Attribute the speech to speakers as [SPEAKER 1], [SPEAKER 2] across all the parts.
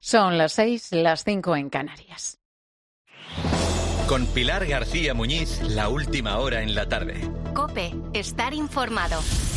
[SPEAKER 1] Son las 6, las 5 en Canarias.
[SPEAKER 2] Con Pilar García Muñiz, la última hora en la tarde.
[SPEAKER 3] COPE, estar informado.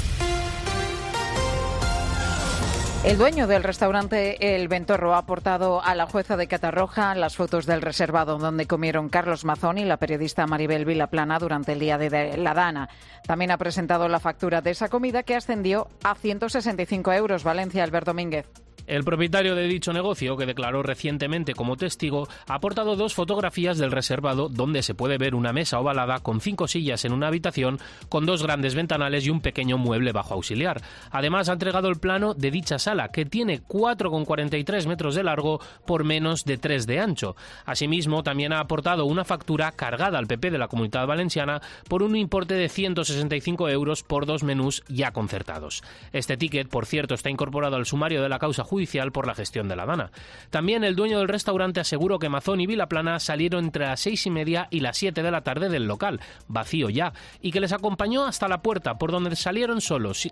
[SPEAKER 1] El dueño del restaurante El Ventorro ha aportado a la jueza de Catarroja las fotos del reservado donde comieron Carlos Mazón y la periodista Maribel Vilaplana durante el día de la Dana. También ha presentado la factura de esa comida que ascendió a 165 euros. Valencia, Albert Domínguez.
[SPEAKER 4] El propietario de dicho negocio, que declaró recientemente como testigo, ha aportado 2 fotografías del reservado donde se puede ver una mesa ovalada con 5 sillas en una habitación con 2 grandes ventanales y un pequeño mueble bajo auxiliar. Además, ha entregado el plano de dicha sala, que tiene 4,43 metros de largo por menos de 3 de ancho. Asimismo, también ha aportado una factura cargada al PP de la Comunidad Valenciana por un importe de 165 euros por 2 menús ya concertados. Este ticket, por cierto, está incorporado al sumario de la causa judicial por la gestión de la Dana. También el dueño del restaurante aseguró que Mazón y Vilaplana salieron entre las 6:30 y las 7 de la tarde del local, vacío ya, y que les acompañó hasta la puerta, por donde salieron solos.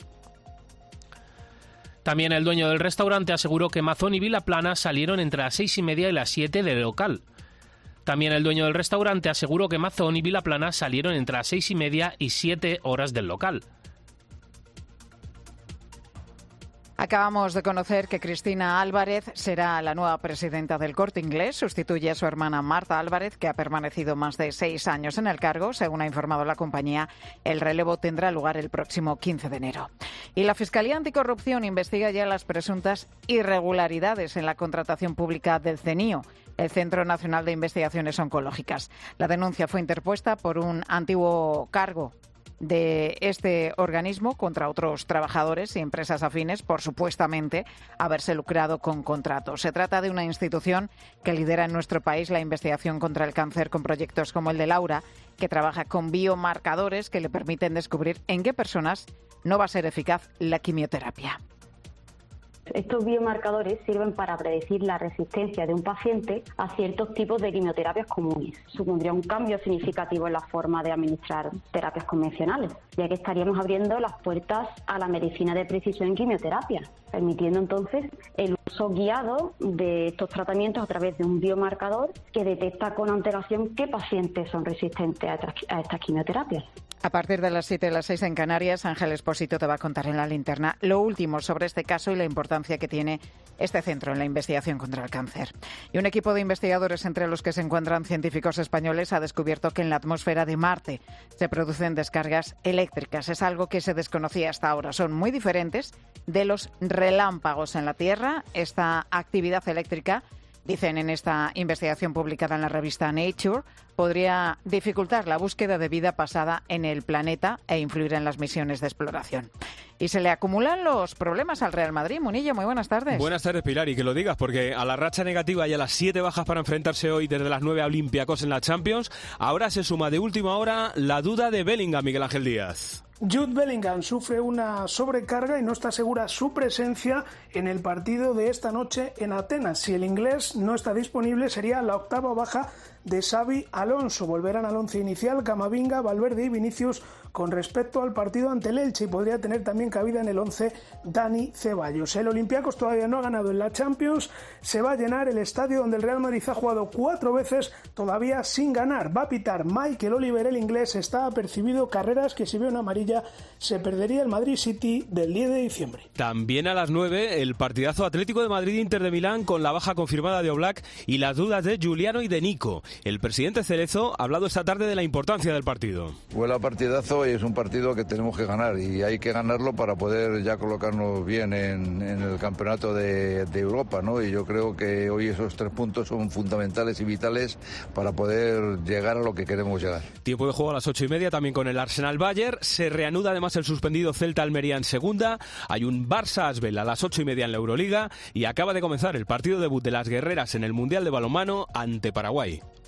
[SPEAKER 4] También el dueño del restaurante aseguró que Mazón y Vilaplana salieron entre las 6:30 y las 7 del local. También el dueño del restaurante aseguró que Mazón y Vilaplana salieron entre las 6:30 y 7 horas del local.
[SPEAKER 1] Acabamos de conocer que Cristina Álvarez será la nueva presidenta del Corte Inglés. Sustituye a su hermana Marta Álvarez, que ha permanecido más de 6 años en el cargo. Según ha informado la compañía, el relevo tendrá lugar el próximo 15 de enero. Y la Fiscalía Anticorrupción investiga ya las presuntas irregularidades en la contratación pública del CNIO, el Centro Nacional de Investigaciones Oncológicas. La denuncia fue interpuesta por un antiguo cargo de este organismo contra otros trabajadores y empresas afines por supuestamente haberse lucrado con contratos. Se trata de una institución que lidera en nuestro país la investigación contra el cáncer con proyectos como el de Laura, que trabaja con biomarcadores que le permiten descubrir en qué personas no va a ser eficaz la quimioterapia.
[SPEAKER 5] Estos biomarcadores sirven para predecir la resistencia de un paciente a ciertos tipos de quimioterapias comunes. Supondría un cambio significativo en la forma de administrar terapias convencionales, ya que estaríamos abriendo las puertas a la medicina de precisión en quimioterapia, permitiendo entonces el uso guiado de estos tratamientos a través de un biomarcador que detecta con antelación qué pacientes son resistentes a estas quimioterapias.
[SPEAKER 1] A partir de las 7 de las 6 en Canarias, Ángel Expósito te va a contar en la linterna lo último sobre este caso y la importancia que tiene este centro en la investigación contra el cáncer. Y un equipo de investigadores, entre los que se encuentran científicos españoles, ha descubierto que en la atmósfera de Marte se producen descargas eléctricas. Es algo que se desconocía hasta ahora. Son muy diferentes de los relámpagos en la Tierra. Esta actividad eléctrica, dicen en esta investigación publicada en la revista Nature, podría dificultar la búsqueda de vida pasada en el planeta e influir en las misiones de exploración. Y se le acumulan los problemas al Real Madrid. Munilla, muy buenas tardes.
[SPEAKER 6] Buenas tardes, Pilar, y que lo digas, porque a la racha negativa y a las 7 bajas para enfrentarse hoy desde las 9 a Olympiacos en la Champions, ahora se suma de última hora la duda de Bellingham, Miguel Ángel Díaz.
[SPEAKER 7] Jude Bellingham sufre una sobrecarga y no está segura su presencia en el partido de esta noche en Atenas. Si el inglés no está disponible, sería la 8ª baja de Xabi Alonso. Volverán al once inicial Camavinga, Valverde y Vinicius con respecto al partido ante el Elche, y podría tener también cabida en el 11 Dani Ceballos. El Olympiacos todavía no ha ganado en la Champions. Se va a llenar el estadio donde el Real Madrid ha jugado 4 veces todavía sin ganar. Va a pitar Michael Oliver, el inglés. Está apercibido carreras que, si ve una amarilla, se perdería el Madrid City del 10 de diciembre.
[SPEAKER 6] También a las 9 el partidazo Atlético de Madrid-Inter de Milán, con la baja confirmada de Oblak y las dudas de Giuliano y de Nico. El presidente Cerezo ha hablado esta tarde de la importancia del partido.
[SPEAKER 8] Huele a partidazo y es un partido que tenemos que ganar, y hay que ganarlo para poder ya colocarnos bien en el campeonato de Europa, ¿no? Y yo creo que hoy esos 3 puntos son fundamentales y vitales para poder llegar a lo que queremos llegar.
[SPEAKER 6] Tiempo de juego a las 8:30 también con el Arsenal-Bayern. Se reanuda además el suspendido Celta-Almería en segunda. Hay un Barça-Asbel a las 8:30 en la Euroliga, y acaba de comenzar el partido debut de las guerreras en el Mundial de Balonmano ante Paraguay.